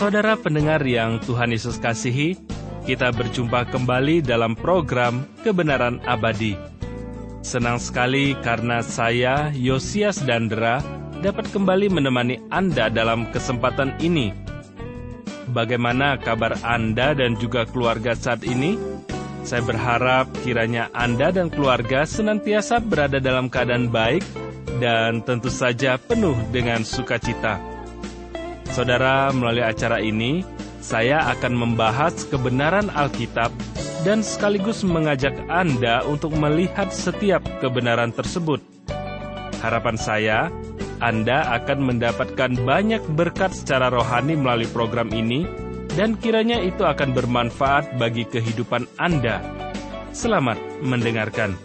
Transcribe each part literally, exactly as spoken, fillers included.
Saudara pendengar yang Tuhan Yesus kasihi, kita berjumpa kembali dalam program Kebenaran Abadi. Senang sekali karena saya, Yosias Dandra, dapat kembali menemani Anda dalam kesempatan ini. Bagaimana kabar Anda dan juga keluarga saat ini? Saya berharap kiranya Anda dan keluarga senantiasa berada dalam keadaan baik dan tentu saja penuh dengan sukacita. Saudara, melalui acara ini, saya akan membahas kebenaran Alkitab dan sekaligus mengajak Anda untuk melihat setiap kebenaran tersebut. Harapan saya, Anda akan mendapatkan banyak berkat secara rohani melalui program ini, dan kiranya itu akan bermanfaat bagi kehidupan Anda. Selamat mendengarkan.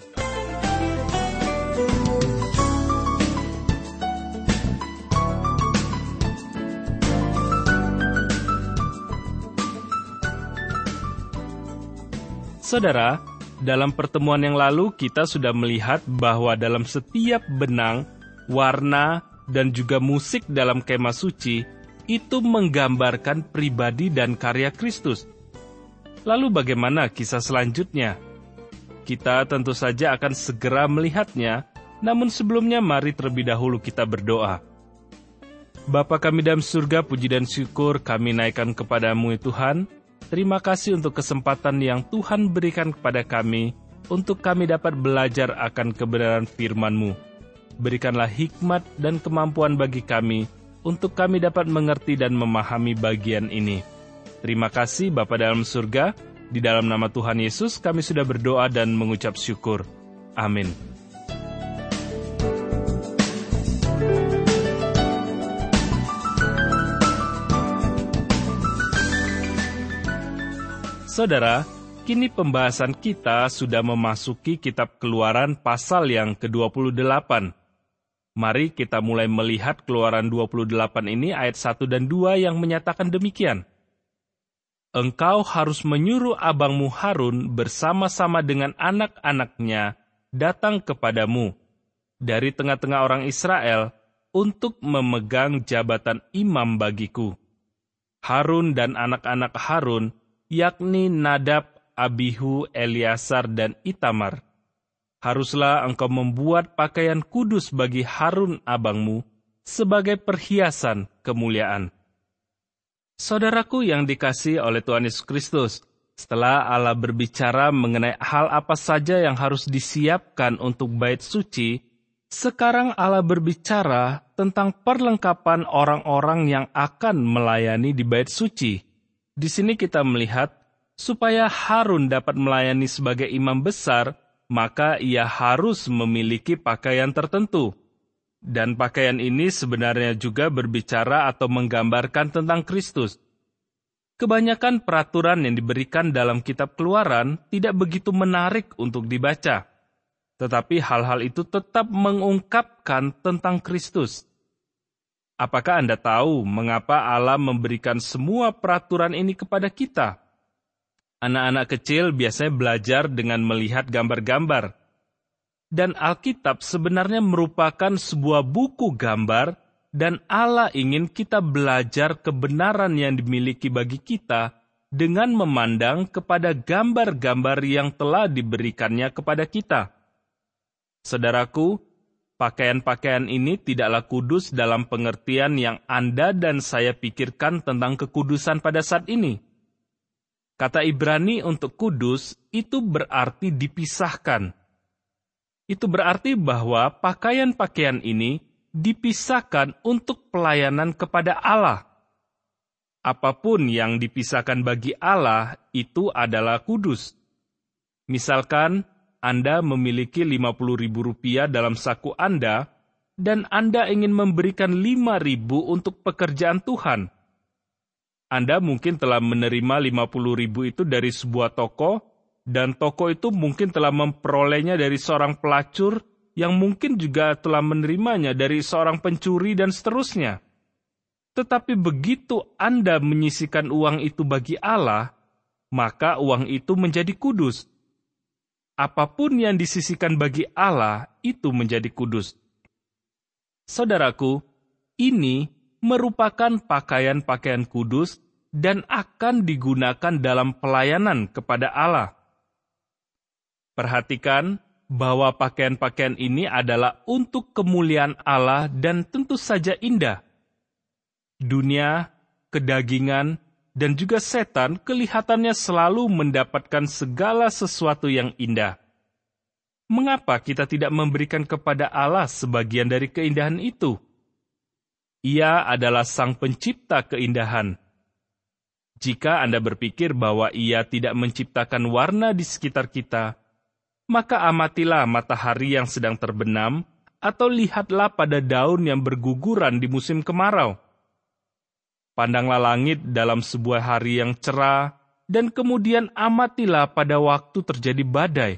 Saudara, dalam pertemuan yang lalu kita sudah melihat bahwa dalam setiap benang, warna, dan juga musik dalam kemah suci itu menggambarkan pribadi dan karya Kristus. Lalu bagaimana kisah selanjutnya? Kita tentu saja akan segera melihatnya, namun sebelumnya mari terlebih dahulu kita berdoa. Bapa kami dalam surga, puji dan syukur kami naikkan kepadamu ya Tuhan. Terima kasih untuk kesempatan yang Tuhan berikan kepada kami, untuk kami dapat belajar akan kebenaran firman-Mu. Berikanlah hikmat dan kemampuan bagi kami, untuk kami dapat mengerti dan memahami bagian ini. Terima kasih Bapa dalam surga, di dalam nama Tuhan Yesus kami sudah berdoa dan mengucap syukur. Amin. Saudara, kini pembahasan kita sudah memasuki kitab Keluaran pasal yang ke dua puluh delapan. Mari kita mulai melihat Keluaran dua puluh delapan ini ayat satu dan dua yang menyatakan demikian. Engkau harus menyuruh abangmu Harun bersama-sama dengan anak-anaknya datang kepadamu dari tengah-tengah orang Israel untuk memegang jabatan imam bagiku. Harun dan anak-anak Harun, yakni Nadab, Abihu, Eleazar, dan Itamar. Haruslah engkau membuat pakaian kudus bagi Harun abangmu sebagai perhiasan kemuliaan. Saudaraku yang dikasihi oleh Tuhan Yesus Kristus, setelah Allah berbicara mengenai hal apa saja yang harus disiapkan untuk bait suci, sekarang Allah berbicara tentang perlengkapan orang-orang yang akan melayani di bait suci. Di sini kita melihat, supaya Harun dapat melayani sebagai imam besar, maka ia harus memiliki pakaian tertentu. Dan pakaian ini sebenarnya juga berbicara atau menggambarkan tentang Kristus. Kebanyakan peraturan yang diberikan dalam kitab Keluaran tidak begitu menarik untuk dibaca. Tetapi hal-hal itu tetap mengungkapkan tentang Kristus. Apakah Anda tahu mengapa Allah memberikan semua peraturan ini kepada kita? Anak-anak kecil biasanya belajar dengan melihat gambar-gambar. Dan Alkitab sebenarnya merupakan sebuah buku gambar, dan Allah ingin kita belajar kebenaran yang dimiliki bagi kita dengan memandang kepada gambar-gambar yang telah diberikannya kepada kita. Saudaraku, pakaian-pakaian ini tidaklah kudus dalam pengertian yang Anda dan saya pikirkan tentang kekudusan pada saat ini. Kata Ibrani untuk kudus itu berarti dipisahkan. Itu berarti bahwa pakaian-pakaian ini dipisahkan untuk pelayanan kepada Allah. Apapun yang dipisahkan bagi Allah itu adalah kudus. Misalkan Anda memiliki lima puluh ribu rupiah dalam saku Anda, dan Anda ingin memberikan lima ribu untuk pekerjaan Tuhan. Anda mungkin telah menerima lima puluh ribu itu dari sebuah toko, dan toko itu mungkin telah memperolehnya dari seorang pelacur, yang mungkin juga telah menerimanya dari seorang pencuri dan seterusnya. Tetapi begitu Anda menyisihkan uang itu bagi Allah, maka uang itu menjadi kudus. Apapun yang disisihkan bagi Allah, itu menjadi kudus. Saudaraku, ini merupakan pakaian-pakaian kudus dan akan digunakan dalam pelayanan kepada Allah. Perhatikan bahwa pakaian-pakaian ini adalah untuk kemuliaan Allah dan tentu saja indah. Dunia, kedagingan, dan juga setan kelihatannya selalu mendapatkan segala sesuatu yang indah. Mengapa kita tidak memberikan kepada Allah sebagian dari keindahan itu? Ia adalah Sang Pencipta keindahan. Jika Anda berpikir bahwa Ia tidak menciptakan warna di sekitar kita, maka amatilah matahari yang sedang terbenam, atau lihatlah pada daun yang berguguran di musim kemarau. Pandanglah langit dalam sebuah hari yang cerah, dan kemudian amatilah pada waktu terjadi badai.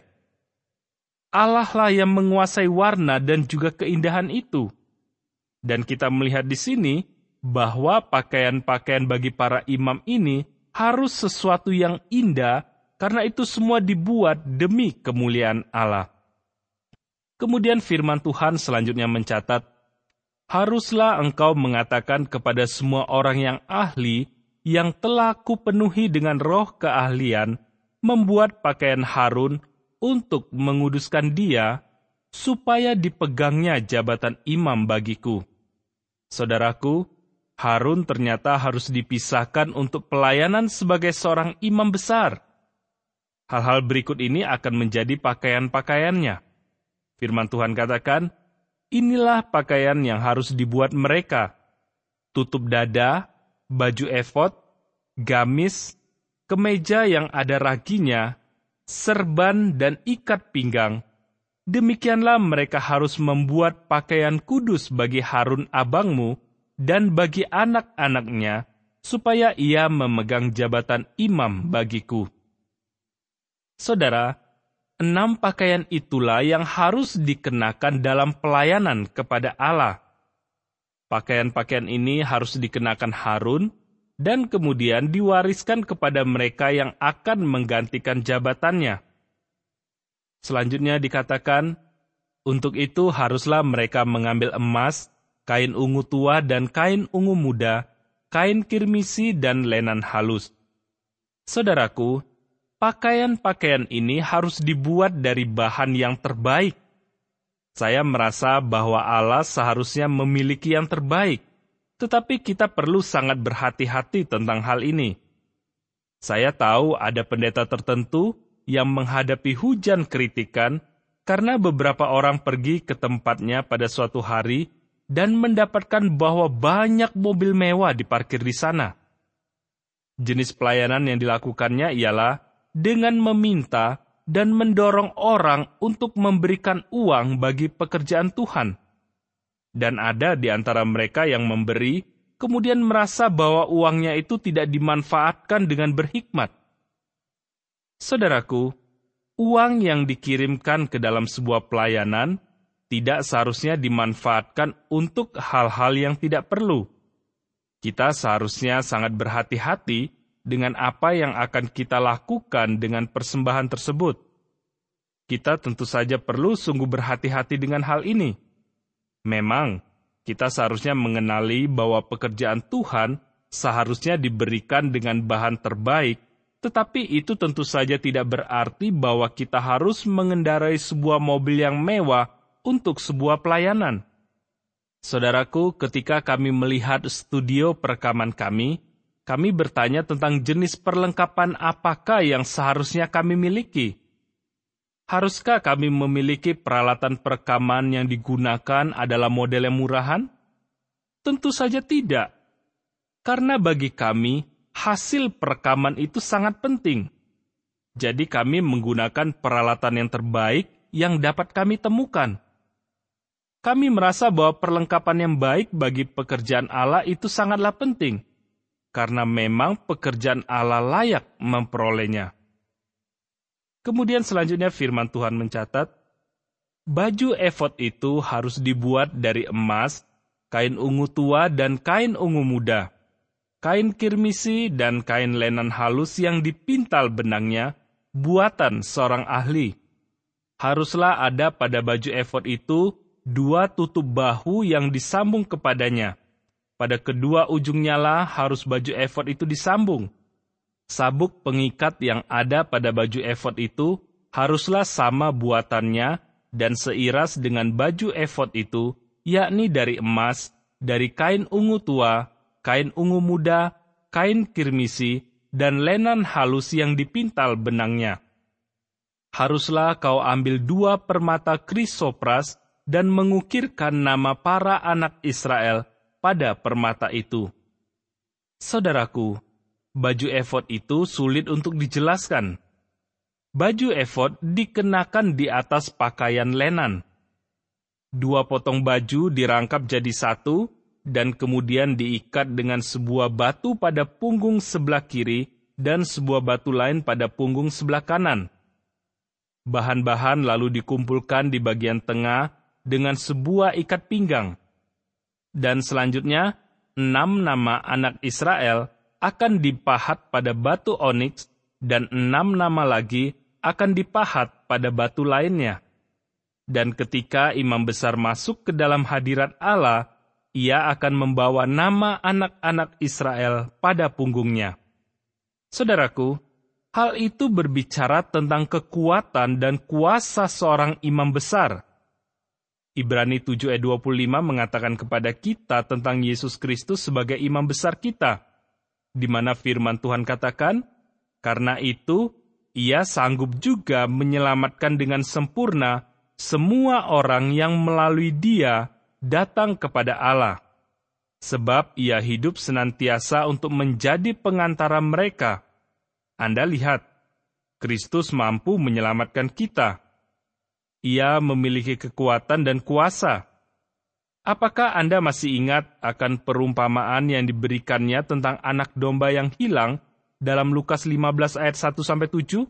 Allah lah yang menguasai warna dan juga keindahan itu. Dan kita melihat di sini bahwa pakaian-pakaian bagi para imam ini harus sesuatu yang indah, karena itu semua dibuat demi kemuliaan Allah. Kemudian firman Tuhan selanjutnya mencatat, haruslah engkau mengatakan kepada semua orang yang ahli, yang telah kupenuhi dengan roh keahlian, membuat pakaian Harun untuk menguduskan dia, supaya dipegangnya jabatan imam bagiku. Saudaraku, Harun ternyata harus dipisahkan untuk pelayanan sebagai seorang imam besar. Hal-hal berikut ini akan menjadi pakaian-pakaiannya. Firman Tuhan katakan, inilah pakaian yang harus dibuat mereka: tutup dada, baju efod, gamis, kemeja yang ada raginya, serban dan ikat pinggang. Demikianlah mereka harus membuat pakaian kudus bagi Harun abangmu dan bagi anak-anaknya, supaya ia memegang jabatan imam bagiku. Saudara, enam pakaian itulah yang harus dikenakan dalam pelayanan kepada Allah. Pakaian-pakaian ini harus dikenakan Harun, dan kemudian diwariskan kepada mereka yang akan menggantikan jabatannya. Selanjutnya dikatakan, untuk itu haruslah mereka mengambil emas, kain ungu tua dan kain ungu muda, kain kirmisi dan lenan halus. Saudaraku, pakaian-pakaian ini harus dibuat dari bahan yang terbaik. Saya merasa bahwa Allah seharusnya memiliki yang terbaik, tetapi kita perlu sangat berhati-hati tentang hal ini. Saya tahu ada pendeta tertentu yang menghadapi hujan kritikan karena beberapa orang pergi ke tempatnya pada suatu hari dan mendapatkan bahwa banyak mobil mewah diparkir di sana. Jenis pelayanan yang dilakukannya ialah dengan meminta dan mendorong orang untuk memberikan uang bagi pekerjaan Tuhan. Dan ada di antara mereka yang memberi, kemudian merasa bahwa uangnya itu tidak dimanfaatkan dengan berhikmat. Saudaraku, uang yang dikirimkan ke dalam sebuah pelayanan tidak seharusnya dimanfaatkan untuk hal-hal yang tidak perlu. Kita seharusnya sangat berhati-hati dengan apa yang akan kita lakukan dengan persembahan tersebut. Kita tentu saja perlu sungguh berhati-hati dengan hal ini. Memang, kita seharusnya mengenali bahwa pekerjaan Tuhan seharusnya diberikan dengan bahan terbaik, tetapi itu tentu saja tidak berarti bahwa kita harus mengendarai sebuah mobil yang mewah untuk sebuah pelayanan. Saudaraku, ketika kami melihat studio perekaman kami, kami bertanya tentang jenis perlengkapan apakah yang seharusnya kami miliki. Haruskah kami memiliki peralatan perekaman yang digunakan adalah model yang murahan? Tentu saja tidak. Karena bagi kami, hasil perekaman itu sangat penting. Jadi kami menggunakan peralatan yang terbaik yang dapat kami temukan. Kami merasa bahwa perlengkapan yang baik bagi pekerjaan Allah itu sangatlah penting, karena memang pekerjaan Allah layak memperolehnya. Kemudian selanjutnya firman Tuhan mencatat, baju efod itu harus dibuat dari emas, kain ungu tua dan kain ungu muda, kain kirmisi dan kain lenan halus yang dipintal benangnya, buatan seorang ahli. Haruslah ada pada baju efod itu dua tutup bahu yang disambung kepadanya. pada kedua ujungnya lah harus baju efod itu disambung. Sabuk pengikat yang ada pada baju efod itu haruslah sama buatannya dan seiras dengan baju efod itu, yakni dari emas, dari kain ungu tua, kain ungu muda, kain kirmisi, dan lenan halus yang dipintal benangnya. Haruslah kau ambil dua permata krisopras dan mengukirkan nama para anak Israel pada permata itu. Saudaraku, baju efod itu sulit untuk dijelaskan. Baju efod dikenakan di atas pakaian lenan. Dua potong baju dirangkap jadi satu, dan kemudian diikat dengan sebuah batu pada punggung sebelah kiri dan sebuah batu lain pada punggung sebelah kanan. Bahan-bahan lalu dikumpulkan di bagian tengah dengan sebuah ikat pinggang. Dan selanjutnya, enam nama anak Israel akan dipahat pada batu oniks, dan enam nama lagi akan dipahat pada batu lainnya. Dan ketika imam besar masuk ke dalam hadirat Allah, ia akan membawa nama anak-anak Israel pada punggungnya. Saudaraku, hal itu berbicara tentang kekuatan dan kuasa seorang imam besar. Ibrani tujuh ayat dua puluh lima mengatakan kepada kita tentang Yesus Kristus sebagai imam besar kita, di mana firman Tuhan katakan, "Karena itu, ia sanggup juga menyelamatkan dengan sempurna semua orang yang melalui dia datang kepada Allah. Sebab ia hidup senantiasa untuk menjadi pengantara mereka." Anda lihat, Kristus mampu menyelamatkan kita. Ia memiliki kekuatan dan kuasa. Apakah Anda masih ingat akan perumpamaan yang diberikannya tentang anak domba yang hilang dalam Lukas lima belas ayat satu sampai tujuh?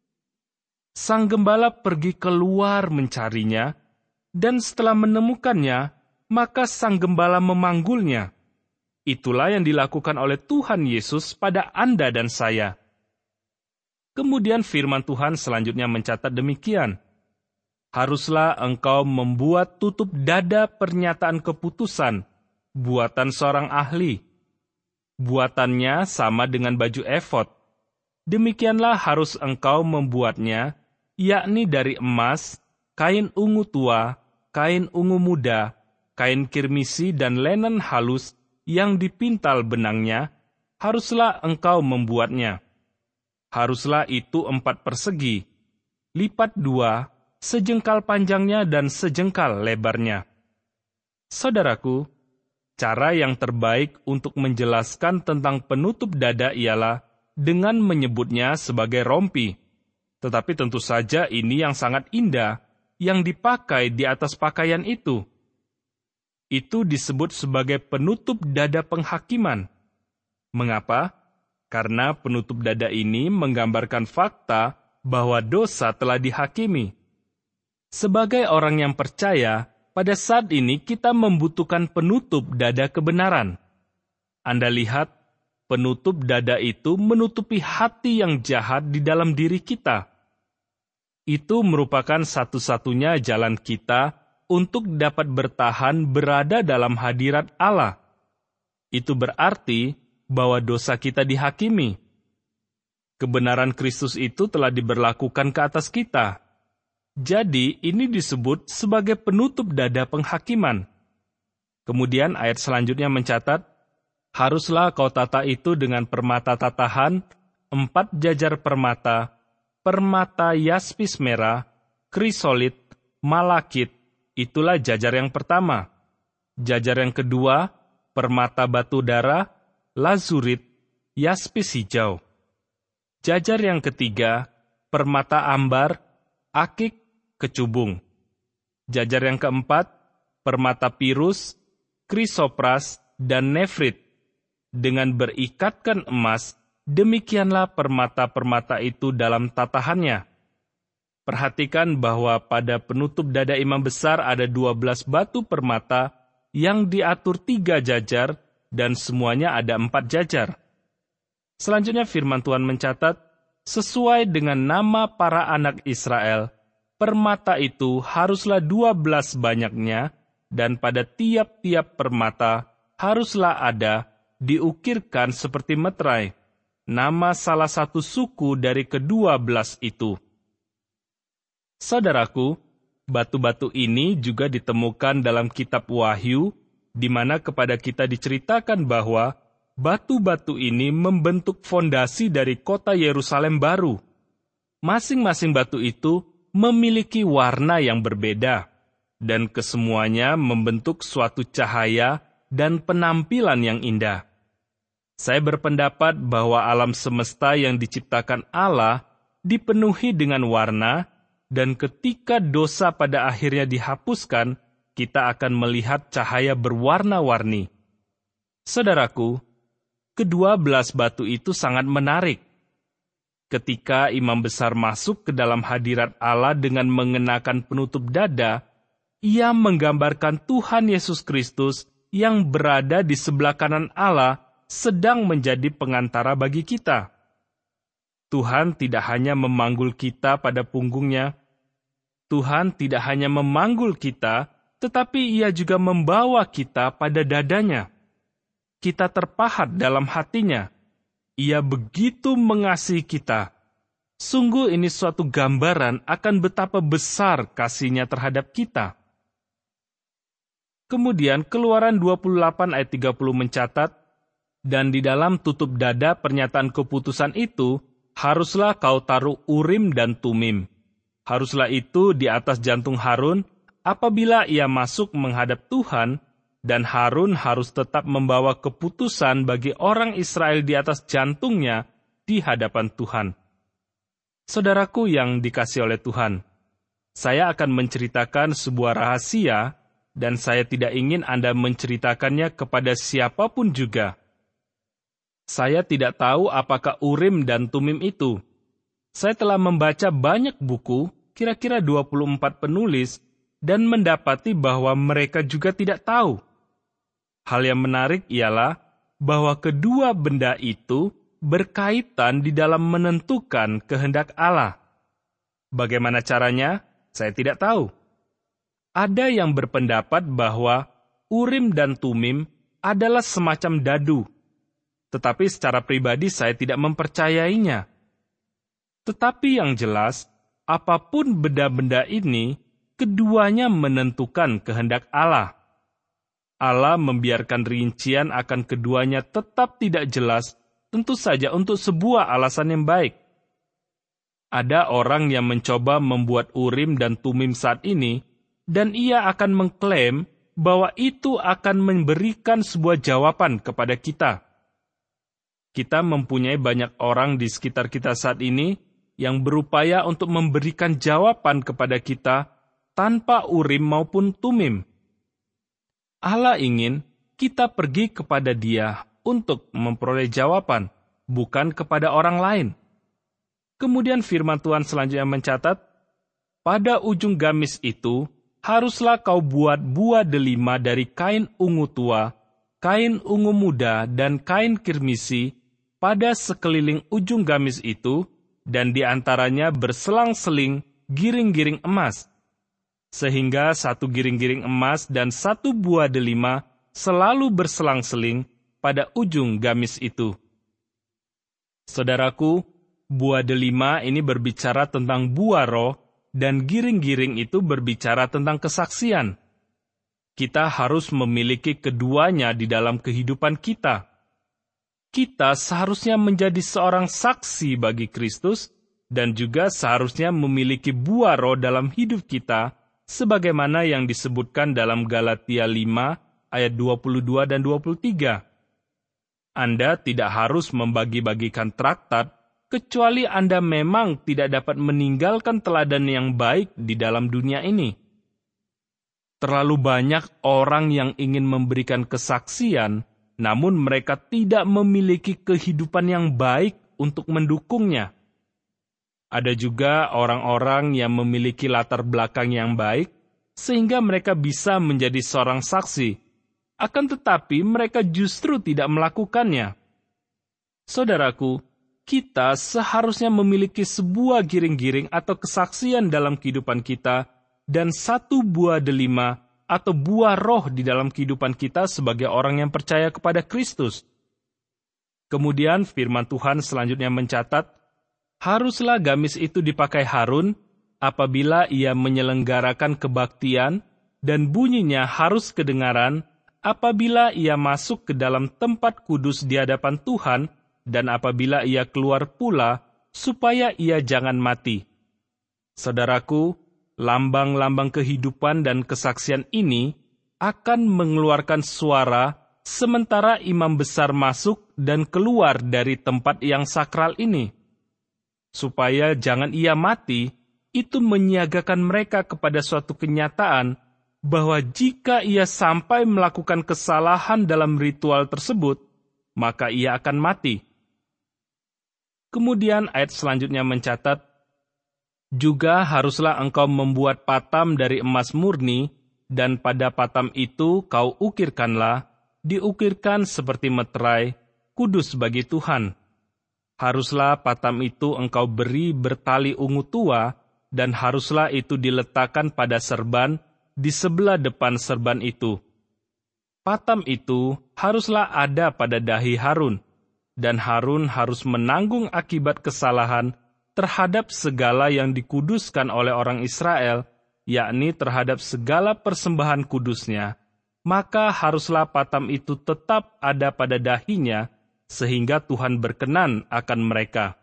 Sang gembala pergi keluar mencarinya, dan setelah menemukannya, maka sang gembala memanggulnya. Itulah yang dilakukan oleh Tuhan Yesus pada Anda dan saya. Kemudian firman Tuhan selanjutnya mencatat demikian, "Haruslah engkau membuat tutup dada pernyataan keputusan, buatan seorang ahli. Buatannya sama dengan baju efod. Demikianlah harus engkau membuatnya, yakni dari emas, kain ungu tua, kain ungu muda, kain kirmisi dan lenan halus yang dipintal benangnya, haruslah engkau membuatnya. Haruslah itu empat persegi, lipat dua, sejengkal panjangnya dan sejengkal lebarnya." Saudaraku, cara yang terbaik untuk menjelaskan tentang penutup dada ialah dengan menyebutnya sebagai rompi. Tetapi tentu saja ini yang sangat indah, yang dipakai di atas pakaian itu. Itu disebut sebagai penutup dada penghakiman. Mengapa? Karena penutup dada ini menggambarkan fakta bahwa dosa telah dihakimi. Sebagai orang yang percaya, pada saat ini kita membutuhkan penutup dada kebenaran. Anda lihat, penutup dada itu menutupi hati yang jahat di dalam diri kita. Itu merupakan satu-satunya jalan kita untuk dapat bertahan berada dalam hadirat Allah. Itu berarti bahwa dosa kita dihakimi. Kebenaran Kristus itu telah diberlakukan ke atas kita. Jadi, ini disebut sebagai penutup dada penghakiman. Kemudian ayat selanjutnya mencatat, "Haruslah kau tata itu dengan permata tatahan, empat jajar permata, permata yaspis merah, krisolit, malakit." Itulah jajar yang pertama. Jajar yang kedua, permata batu darah, lazurit, yaspis hijau. Jajar yang ketiga, permata ambar, akik, kecubung. Jajar yang keempat, permata pirus, krisopras, dan nefrit. Dengan berikatkan emas, demikianlah permata-permata itu dalam tatahannya. Perhatikan bahwa pada penutup dada imam besar ada dua belas batu permata yang diatur tiga jajar, dan semuanya ada empat jajar. Selanjutnya firman Tuhan mencatat, sesuai dengan nama para anak Israel, permata itu haruslah dua belas banyaknya, dan pada tiap-tiap permata haruslah ada diukirkan seperti meterai, nama salah satu suku dari kedua belas itu. Saudaraku, batu-batu ini juga ditemukan dalam kitab Wahyu, di mana kepada kita diceritakan bahwa batu-batu ini membentuk fondasi dari kota Yerusalem baru. Masing-masing batu itu memiliki warna yang berbeda, dan kesemuanya membentuk suatu cahaya dan penampilan yang indah. Saya berpendapat bahwa alam semesta yang diciptakan Allah dipenuhi dengan warna, dan ketika dosa pada akhirnya dihapuskan, kita akan melihat cahaya berwarna-warni. Saudaraku, kedua belas batu itu sangat menarik. Ketika imam besar masuk ke dalam hadirat Allah dengan mengenakan penutup dada, ia menggambarkan Tuhan Yesus Kristus yang berada di sebelah kanan Allah sedang menjadi pengantara bagi kita. Tuhan tidak hanya memanggul kita pada punggungnya, Tuhan tidak hanya memanggul kita, tetapi ia juga membawa kita pada dadanya. Kita terpahat dalam hatinya. Ia begitu mengasihi kita. Sungguh ini suatu gambaran akan betapa besar kasih-Nya terhadap kita. Kemudian Keluaran dua puluh delapan ayat tiga puluh mencatat, dan di dalam tutup dada pernyataan keputusan itu, haruslah kau taruh Urim dan Tumim. Haruslah itu di atas jantung Harun apabila ia masuk menghadap Tuhan, dan Harun harus tetap membawa keputusan bagi orang Israel di atas jantungnya di hadapan Tuhan. Saudaraku yang dikasihi oleh Tuhan, saya akan menceritakan sebuah rahasia, dan saya tidak ingin Anda menceritakannya kepada siapapun juga. Saya tidak tahu apakah Urim dan Tumim itu. Saya telah membaca banyak buku, kira-kira dua puluh empat penulis, dan mendapati bahwa mereka juga tidak tahu. Hal yang menarik ialah bahwa kedua benda itu berkaitan di dalam menentukan kehendak Allah. Bagaimana caranya? Saya tidak tahu. Ada yang berpendapat bahwa Urim dan Tumim adalah semacam dadu, tetapi secara pribadi saya tidak mempercayainya. Tetapi yang jelas, apapun benda-benda ini, keduanya menentukan kehendak Allah. Allah membiarkan rincian akan keduanya tetap tidak jelas, tentu saja untuk sebuah alasan yang baik. Ada orang yang mencoba membuat Urim dan Tumim saat ini, dan ia akan mengklaim bahwa itu akan memberikan sebuah jawaban kepada kita. Kita mempunyai banyak orang di sekitar kita saat ini yang berupaya untuk memberikan jawaban kepada kita tanpa Urim maupun Tumim. Allah ingin kita pergi kepada Dia untuk memperoleh jawaban, bukan kepada orang lain. Kemudian firman Tuhan selanjutnya mencatat, pada ujung gamis itu, haruslah kau buat buah delima dari kain ungu tua, kain ungu muda, dan kain kirmisi pada sekeliling ujung gamis itu, dan di antaranya berselang-seling giring-giring emas, sehingga satu giring-giring emas dan satu buah delima selalu berselang-seling pada ujung gamis itu. Saudaraku, buah delima ini berbicara tentang buah roh, dan giring-giring itu berbicara tentang kesaksian. Kita harus memiliki keduanya di dalam kehidupan kita. Kita seharusnya menjadi seorang saksi bagi Kristus, dan juga seharusnya memiliki buah roh dalam hidup kita, sebagaimana yang disebutkan dalam Galatia lima ayat dua puluh dua dan dua puluh tiga. Anda tidak harus membagi-bagikan traktat, kecuali Anda memang tidak dapat meninggalkan teladan yang baik di dalam dunia ini. Terlalu banyak orang yang ingin memberikan kesaksian, namun mereka tidak memiliki kehidupan yang baik untuk mendukungnya. Ada juga orang-orang yang memiliki latar belakang yang baik, sehingga mereka bisa menjadi seorang saksi. Akan tetapi mereka justru tidak melakukannya. Saudaraku, kita seharusnya memiliki sebuah giring-giring atau kesaksian dalam kehidupan kita, dan satu buah delima atau buah roh di dalam kehidupan kita sebagai orang yang percaya kepada Kristus. Kemudian firman Tuhan selanjutnya mencatat, haruslah gamis itu dipakai Harun apabila ia menyelenggarakan kebaktian, dan bunyinya harus kedengaran apabila ia masuk ke dalam tempat kudus di hadapan Tuhan, dan apabila ia keluar pula, supaya ia jangan mati. Saudaraku, lambang-lambang kehidupan dan kesaksian ini akan mengeluarkan suara sementara imam besar masuk dan keluar dari tempat yang sakral ini. Supaya jangan ia mati, itu menyiagakan mereka kepada suatu kenyataan bahwa jika ia sampai melakukan kesalahan dalam ritual tersebut, maka ia akan mati. Kemudian ayat selanjutnya mencatat, juga haruslah engkau membuat patam dari emas murni, dan pada patam itu kau ukirkanlah, diukirkan seperti meterai, kudus bagi Tuhan. Haruslah patam itu engkau beri bertali ungu tua, dan haruslah itu diletakkan pada serban di sebelah depan serban itu. Patam itu haruslah ada pada dahi Harun, dan Harun harus menanggung akibat kesalahan terhadap segala yang dikuduskan oleh orang Israel, yakni terhadap segala persembahan kudusnya, maka haruslah patam itu tetap ada pada dahinya, sehingga Tuhan berkenan akan mereka.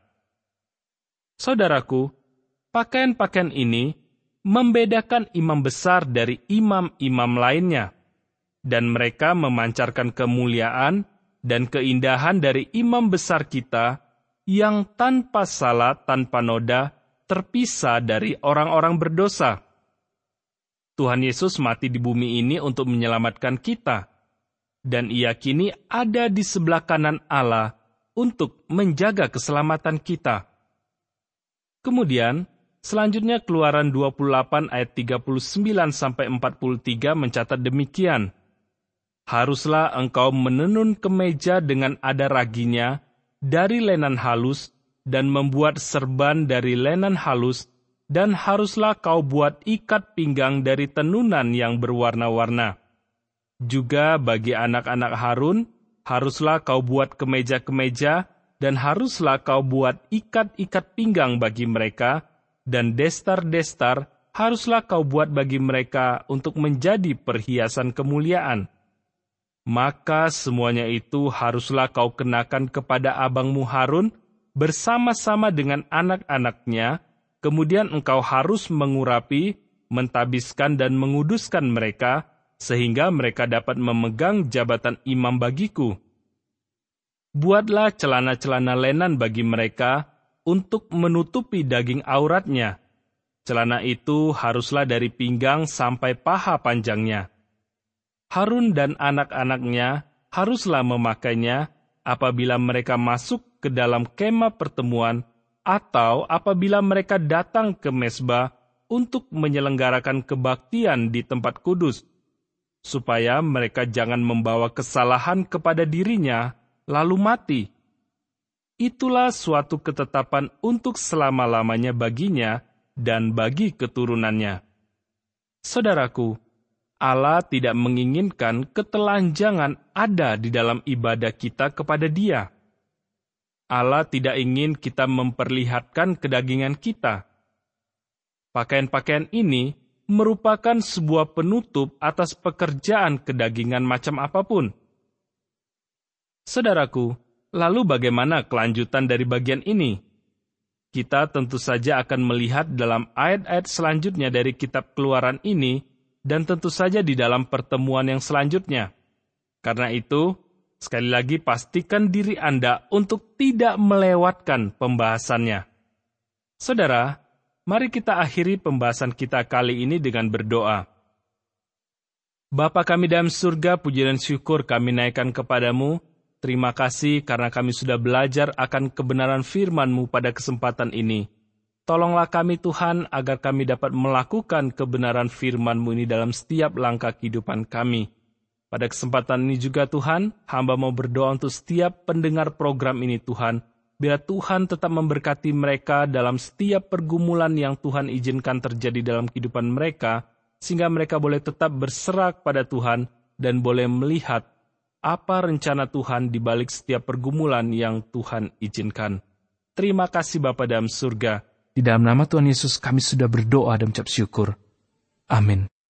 Saudaraku, pakaian-pakaian ini membedakan imam besar dari imam-imam lainnya, dan mereka memancarkan kemuliaan dan keindahan dari imam besar kita yang tanpa salah, tanpa noda, terpisah dari orang-orang berdosa. Tuhan Yesus mati di bumi ini untuk menyelamatkan kita, dan Ia kini ada di sebelah kanan Allah untuk menjaga keselamatan kita. Kemudian, selanjutnya Keluaran dua puluh delapan ayat tiga puluh sembilan sampai empat puluh tiga mencatat demikian. Haruslah engkau menenun kemeja dengan ada raginya dari lenan halus, dan membuat serban dari lenan halus, dan haruslah kau buat ikat pinggang dari tenunan yang berwarna-warna. Juga bagi anak-anak Harun, haruslah kau buat kemeja-kemeja, dan haruslah kau buat ikat-ikat pinggang bagi mereka, dan destar-destar haruslah kau buat bagi mereka untuk menjadi perhiasan kemuliaan. Maka semuanya itu haruslah kau kenakan kepada abangmu Harun bersama-sama dengan anak-anaknya, kemudian engkau harus mengurapi, mentabiskan dan menguduskan mereka, sehingga mereka dapat memegang jabatan imam bagiku. Buatlah celana-celana lenan bagi mereka untuk menutupi daging auratnya. Celana itu haruslah dari pinggang sampai paha panjangnya. Harun dan anak-anaknya haruslah memakainya apabila mereka masuk ke dalam kemah pertemuan atau apabila mereka datang ke mezbah untuk menyelenggarakan kebaktian di tempat kudus, supaya mereka jangan membawa kesalahan kepada dirinya lalu mati. Itulah suatu ketetapan untuk selama-lamanya baginya dan bagi keturunannya. Saudaraku, Allah tidak menginginkan ketelanjangan ada di dalam ibadah kita kepada Dia. Allah tidak ingin kita memperlihatkan kedagingan kita. Pakaian-pakaian ini merupakan sebuah penutup atas pekerjaan kedagingan macam apapun. Saudaraku, lalu bagaimana kelanjutan dari bagian ini? Kita tentu saja akan melihat dalam ayat-ayat selanjutnya dari kitab Keluaran ini, dan tentu saja di dalam pertemuan yang selanjutnya. Karena itu, sekali lagi pastikan diri Anda untuk tidak melewatkan pembahasannya. Saudara, mari kita akhiri pembahasan kita kali ini dengan berdoa. Bapa kami dalam surga, puji dan syukur kami naikkan kepadamu. Terima kasih karena kami sudah belajar akan kebenaran firman-Mu pada kesempatan ini. Tolonglah kami Tuhan agar kami dapat melakukan kebenaran firman-Mu ini dalam setiap langkah kehidupan kami. Pada kesempatan ini juga Tuhan, hamba mau berdoa untuk setiap pendengar program ini Tuhan. Biar Tuhan tetap memberkati mereka dalam setiap pergumulan yang Tuhan izinkan terjadi dalam kehidupan mereka, sehingga mereka boleh tetap berserah pada Tuhan dan boleh melihat apa rencana Tuhan di balik setiap pergumulan yang Tuhan izinkan. Terima kasih Bapa dalam surga. Di dalam nama Tuhan Yesus kami sudah berdoa dan mengucap syukur. Amin.